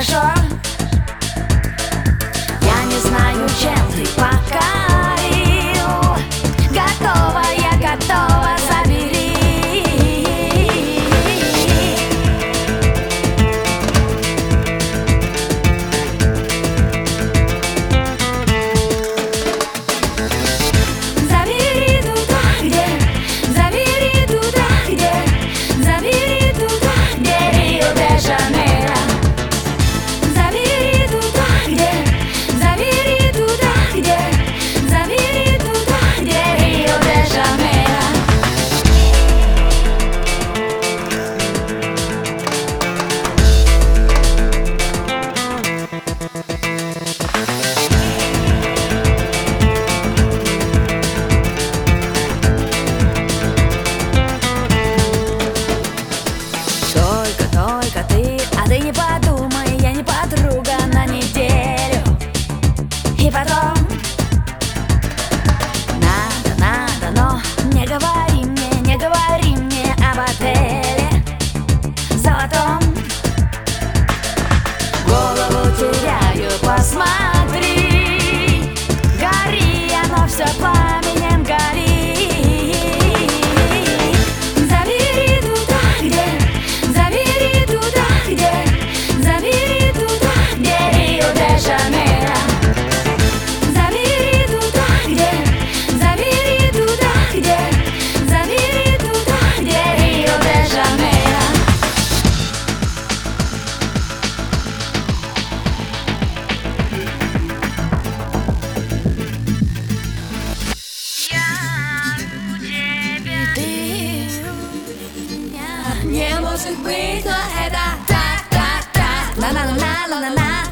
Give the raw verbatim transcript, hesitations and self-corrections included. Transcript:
хорошо. Я не знаю, чем ты покорил. Готова, я готова, забери. Забери туда, где, забери туда, где, забери туда, где Рио-де-Жанейро. Забери туда, где, забери туда, где, забери туда, где Рио-де-Жанейро. Только, только ты, а ты не подумай, я не подруга на неделю. И потом надо, надо, но не говори мне, не говори мне об отеле золотом. Голову теряю, посмотри, гори, оно все пламенем горит. Забери туда, где, забери туда, где, забери туда, где Рио-де-Жанейро. Забери туда, где, забери туда, где, забери туда, где Рио-де-Жанейро. Не может быть, но это так, так, так, на на на на на на.